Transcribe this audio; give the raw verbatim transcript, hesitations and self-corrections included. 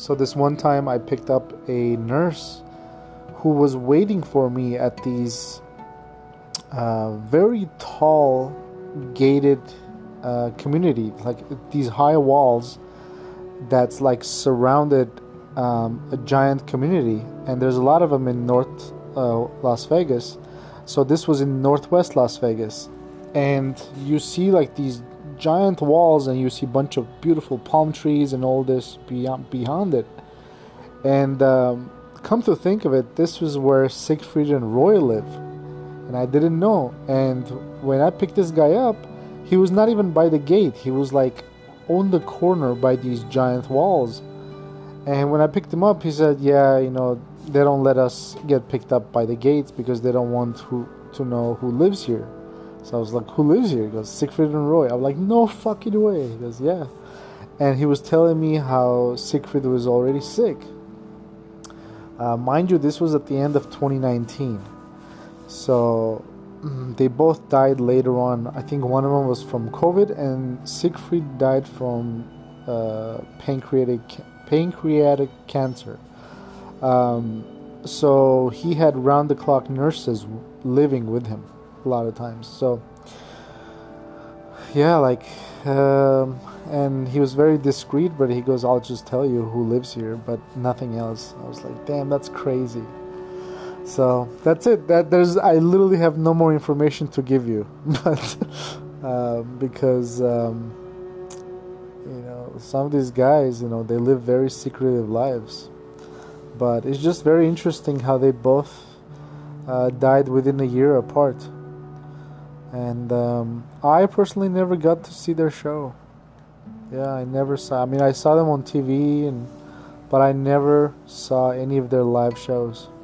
So this one time I picked up a nurse who was waiting for me at these uh, very tall gated uh, community, like these high walls that's like surrounded um, a giant community, and there's a lot of them in North uh, Las Vegas. So this was in Northwest Las Vegas, and you see like these giant walls, and you see a bunch of beautiful palm trees and all this beyond behind it. And um, come to think of it, this was where Siegfried and Roy live, and I didn't know. And when I picked this guy up, he was not even by the gate. He was like on the corner by these giant walls. And when I picked him up, he said, yeah, you know, they don't let us get picked up by the gates because they don't want who to know who lives here. So I was like, who lives here? He goes, Siegfried and Roy. I'm like, no fucking way. He goes, yeah. And he was telling me how Siegfried was already sick. Uh, mind you, this was at the end of twenty nineteen. So they both died later on. I think one of them was from COVID, and Siegfried died from uh, pancreatic pancreatic cancer. Um, so he had round-the-clock nurses living with him a lot of times. So yeah, like, um, and he was very discreet, but he goes, I'll just tell you who lives here, but nothing else. I was like, damn, that's crazy. So that's it. That there's, I literally have no more information to give you, but uh, because um, you know, some of these guys, you know, they live very secretive lives. But it's just very interesting how they both uh, died within a year apart. And um, I personally never got to see their show. Yeah, I never saw. I mean, I saw them on T V, and but I never saw any of their live shows.